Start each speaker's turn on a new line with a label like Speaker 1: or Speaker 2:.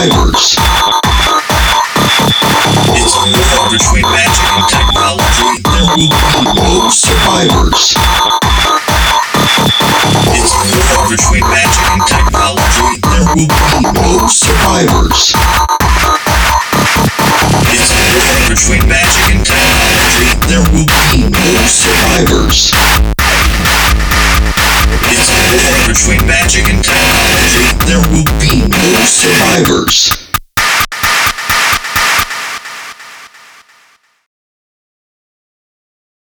Speaker 1: survivors.
Speaker 2: It's a war between magic and technology. There will be no
Speaker 1: Survivors.
Speaker 2: It's a war between magic and technology. There will be no
Speaker 1: Survivors.
Speaker 2: It's a war between magic and technology. There will be no
Speaker 1: Survivors.
Speaker 2: It's a war between magic and technology. There will be no
Speaker 1: Survivors.